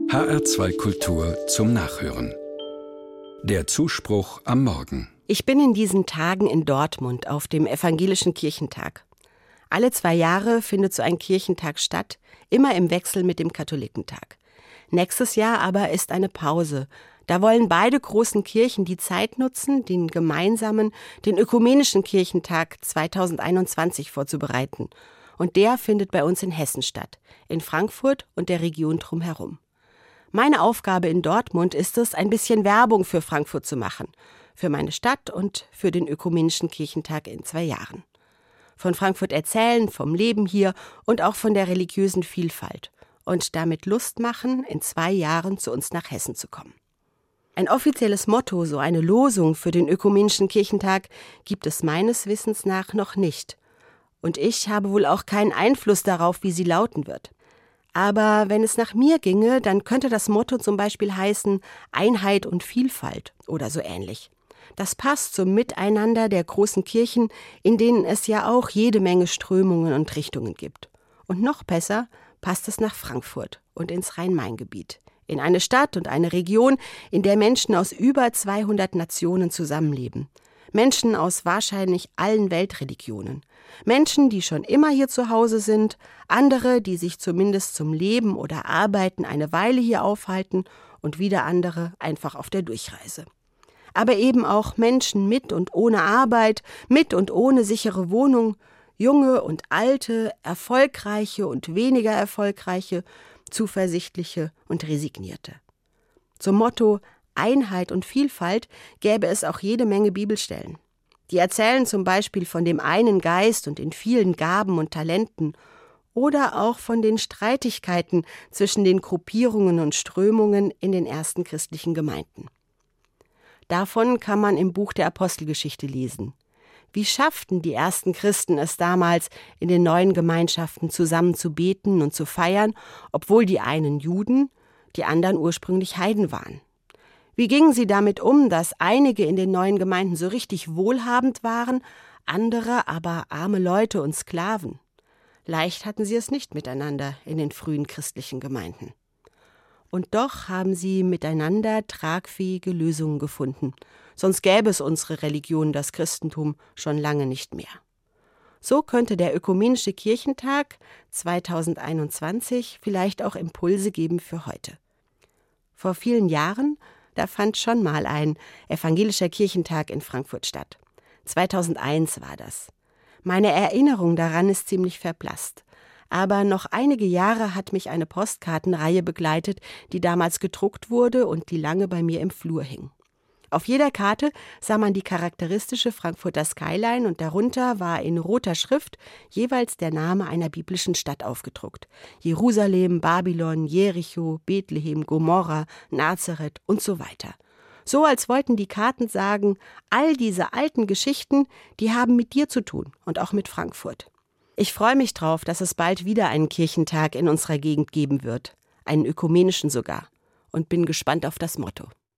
HR2 Kultur zum Nachhören. Der Zuspruch am Morgen. Ich bin in diesen Tagen in Dortmund auf dem Evangelischen Kirchentag. Alle 2 Jahre findet so ein Kirchentag statt, immer im Wechsel mit dem Katholikentag. Nächstes Jahr aber ist eine Pause. Da wollen beide großen Kirchen die Zeit nutzen, den ökumenischen Kirchentag 2021 vorzubereiten. Und der findet bei uns in Hessen statt, in Frankfurt und der Region drumherum. Meine Aufgabe in Dortmund ist es, ein bisschen Werbung für Frankfurt zu machen, für meine Stadt und für den ökumenischen Kirchentag in 2 Jahren. Von Frankfurt erzählen, vom Leben hier und auch von der religiösen Vielfalt und damit Lust machen, in 2 Jahren zu uns nach Hessen zu kommen. Ein offizielles Motto, so eine Losung für den ökumenischen Kirchentag, gibt es meines Wissens nach noch nicht. Und ich habe wohl auch keinen Einfluss darauf, wie sie lauten wird. Aber wenn es nach mir ginge, dann könnte das Motto zum Beispiel heißen Einheit und Vielfalt oder so ähnlich. Das passt zum Miteinander der großen Kirchen, in denen es ja auch jede Menge Strömungen und Richtungen gibt. Und noch besser passt es nach Frankfurt und ins Rhein-Main-Gebiet. In eine Stadt und eine Region, in der Menschen aus über 200 Nationen zusammenleben. Menschen aus wahrscheinlich allen Weltreligionen. Menschen, die schon immer hier zu Hause sind, andere, die sich zumindest zum Leben oder Arbeiten eine Weile hier aufhalten und wieder andere einfach auf der Durchreise. Aber eben auch Menschen mit und ohne Arbeit, mit und ohne sichere Wohnung, junge und alte, erfolgreiche und weniger erfolgreiche, zuversichtliche und resignierte. Zum Motto Einheit und Vielfalt gäbe es auch jede Menge Bibelstellen. Die erzählen zum Beispiel von dem einen Geist und den vielen Gaben und Talenten oder auch von den Streitigkeiten zwischen den Gruppierungen und Strömungen in den ersten christlichen Gemeinden. Davon kann man im Buch der Apostelgeschichte lesen. Wie schafften die ersten Christen es damals, in den neuen Gemeinschaften zusammen zu beten und zu feiern, obwohl die einen Juden, die anderen ursprünglich Heiden waren? Wie gingen sie damit um, dass einige in den neuen Gemeinden so richtig wohlhabend waren, andere aber arme Leute und Sklaven? Leicht hatten sie es nicht miteinander in den frühen christlichen Gemeinden. Und doch haben sie miteinander tragfähige Lösungen gefunden. Sonst gäbe es unsere Religion, das Christentum, schon lange nicht mehr. So könnte der ökumenische Kirchentag 2021 vielleicht auch Impulse geben für heute. Vor vielen Jahren, da fand schon mal ein evangelischer Kirchentag in Frankfurt statt. 2001 war das. Meine Erinnerung daran ist ziemlich verblasst. Aber noch einige Jahre hat mich eine Postkartenreihe begleitet, die damals gedruckt wurde und die lange bei mir im Flur hing. Auf jeder Karte sah man die charakteristische Frankfurter Skyline und darunter war in roter Schrift jeweils der Name einer biblischen Stadt aufgedruckt. Jerusalem, Babylon, Jericho, Bethlehem, Gomorra, Nazareth und so weiter. So als wollten die Karten sagen, all diese alten Geschichten, die haben mit dir zu tun und auch mit Frankfurt. Ich freue mich drauf, dass es bald wieder einen Kirchentag in unserer Gegend geben wird, einen ökumenischen sogar, und bin gespannt auf das Motto.